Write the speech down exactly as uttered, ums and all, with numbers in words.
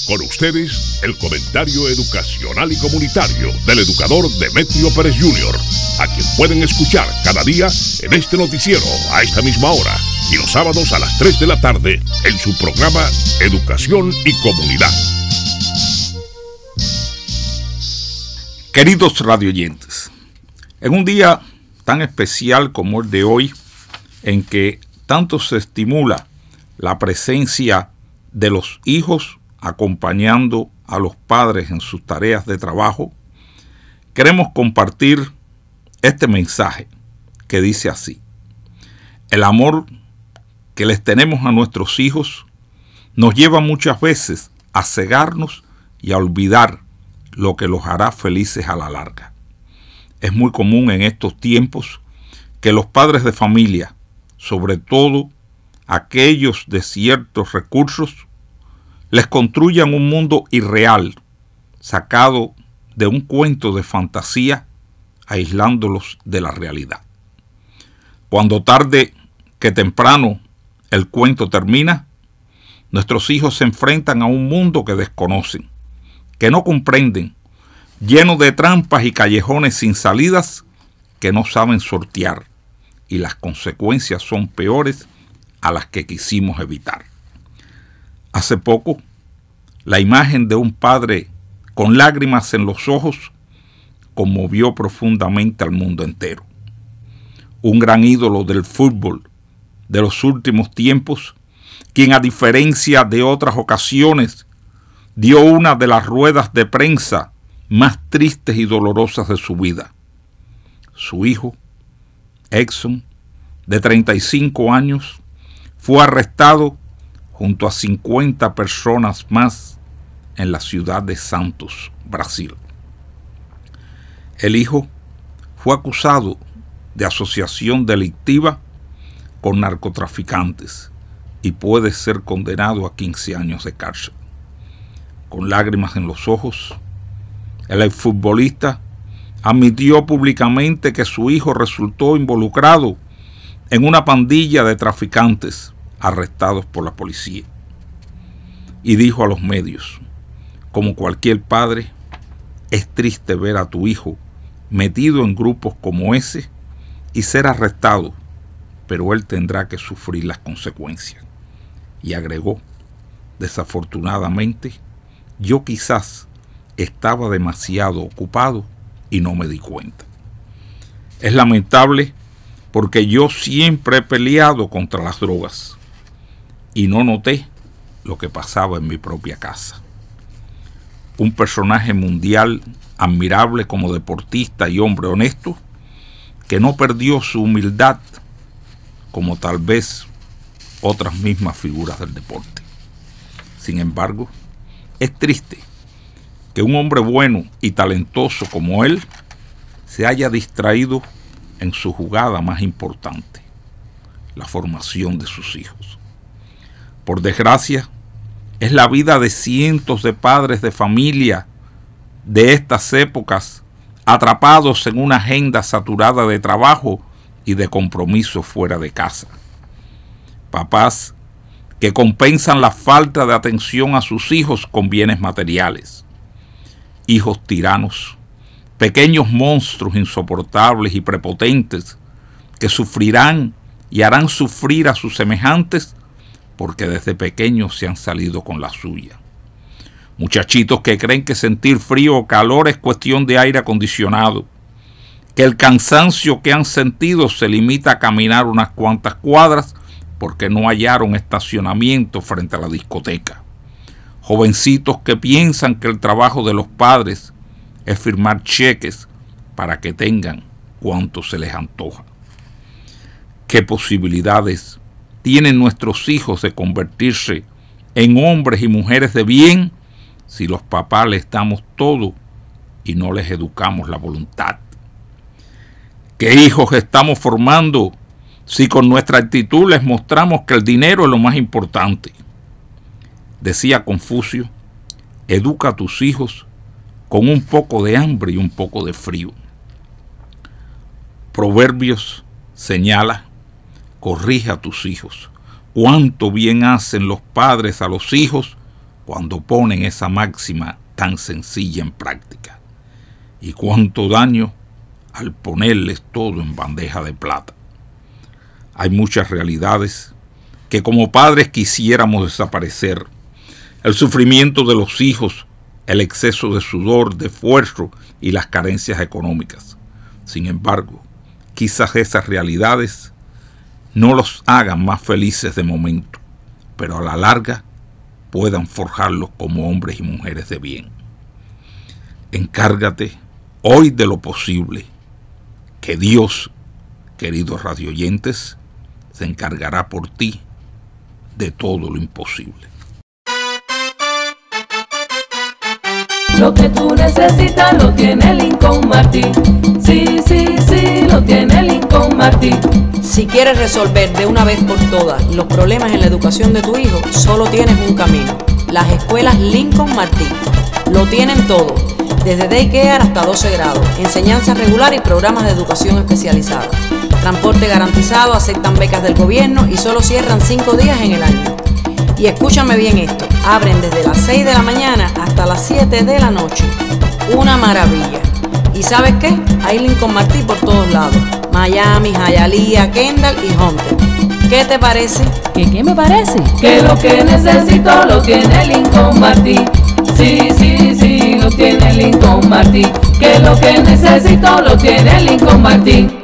Con ustedes, el comentario educacional y comunitario del educador Demetrio Pérez junior, a quien pueden escuchar cada día en este noticiero a esta misma hora y los sábados a las tres de la tarde en su programa Educación y Comunidad. Queridos radioyentes, en un día tan especial como el de hoy, en que tanto se estimula la presencia de los hijos acompañando a los padres en sus tareas de trabajo, queremos compartir este mensaje que dice así: el amor que les tenemos a nuestros hijos nos lleva muchas veces a cegarnos y a olvidar lo que los hará felices a la larga. Es muy común en estos tiempos que los padres de familia, sobre todo aquellos de ciertos recursos, les construyan un mundo irreal, sacado de un cuento de fantasía, aislándolos de la realidad. Cuando tarde que temprano el cuento termina, nuestros hijos se enfrentan a un mundo que desconocen, que no comprenden, lleno de trampas y callejones sin salidas que no saben sortear, y las consecuencias son peores a las que quisimos evitar. Hace poco, la imagen de un padre con lágrimas en los ojos conmovió profundamente al mundo entero. Un gran ídolo del fútbol de los últimos tiempos, quien a diferencia de otras ocasiones dio una de las ruedas de prensa más tristes y dolorosas de su vida. Su hijo, Edson, de treinta y cinco años, fue arrestado junto a cincuenta personas más en la ciudad de Santos, Brasil. El hijo fue acusado de asociación delictiva con narcotraficantes y puede ser condenado a quince años de cárcel. Con lágrimas en los ojos, el exfutbolista admitió públicamente que su hijo resultó involucrado en una pandilla de traficantes arrestados por la policía. Y dijo a los medios: como cualquier padre, es triste ver a tu hijo metido en grupos como ese y ser arrestado, pero él tendrá que sufrir las consecuencias. Y agregó: desafortunadamente, yo quizás estaba demasiado ocupado y no me di cuenta. Es lamentable porque yo siempre he peleado contra las drogas y no noté lo que pasaba en mi propia casa. Un personaje mundial admirable como deportista y hombre honesto, que no perdió su humildad como tal vez otras mismas figuras del deporte. Sin embargo, es triste que un hombre bueno y talentoso como él se haya distraído en su jugada más importante, la formación de sus hijos. Por desgracia, es la vida de cientos de padres de familia de estas épocas atrapados en una agenda saturada de trabajo y de compromisos fuera de casa. Papás que compensan la falta de atención a sus hijos con bienes materiales. Hijos tiranos, pequeños monstruos insoportables y prepotentes que sufrirán y harán sufrir a sus semejantes porque desde pequeños se han salido con la suya. Muchachitos que creen que sentir frío o calor es cuestión de aire acondicionado, que el cansancio que han sentido se limita a caminar unas cuantas cuadras porque no hallaron estacionamiento frente a la discoteca. Jovencitos que piensan que el trabajo de los padres es firmar cheques para que tengan cuanto se les antoja. ¿Qué posibilidades tienen nuestros hijos de convertirse en hombres y mujeres de bien si los papás les damos todo y no les educamos la voluntad? ¿Qué hijos estamos formando si con nuestra actitud les mostramos que el dinero es lo más importante? Decía Confucio: educa a tus hijos con un poco de hambre y un poco de frío. Proverbios señala: corrige a tus hijos. Cuánto bien hacen los padres a los hijos cuando ponen esa máxima tan sencilla en práctica. Y cuánto daño al ponerles todo en bandeja de plata. Hay muchas realidades que como padres quisiéramos desaparecer. El sufrimiento de los hijos, el exceso de sudor, de esfuerzo y las carencias económicas. Sin embargo, quizás esas realidades no los hagan más felices de momento, pero a la larga puedan forjarlos como hombres y mujeres de bien. Encárgate hoy de lo posible, que Dios, queridos radioyentes, se encargará por ti de todo lo imposible. Lo que tú necesitas lo tiene Lincoln Martin. Sí, sí, sí, lo tiene Lincoln Martin. Si quieres resolver de una vez por todas los problemas en la educación de tu hijo, solo tienes un camino: las escuelas Lincoln Martin. Lo tienen todo, desde daycare hasta doce grados, enseñanza regular y programas de educación especializada. Transporte garantizado, aceptan becas del gobierno y solo cierran cinco días en el año. Y escúchame bien esto, abren desde las seis de la mañana hasta las siete de la noche. Una maravilla. ¿Y sabes qué? Hay Lincoln Martin por todos lados: Miami, Hialeah, Kendall y Hunter. ¿Qué te parece? ¿Qué, qué me parece? Que lo que necesito lo tiene Lincoln Martin. Sí, sí, sí, lo tiene Lincoln Martin. Que lo que necesito lo tiene Lincoln Martin.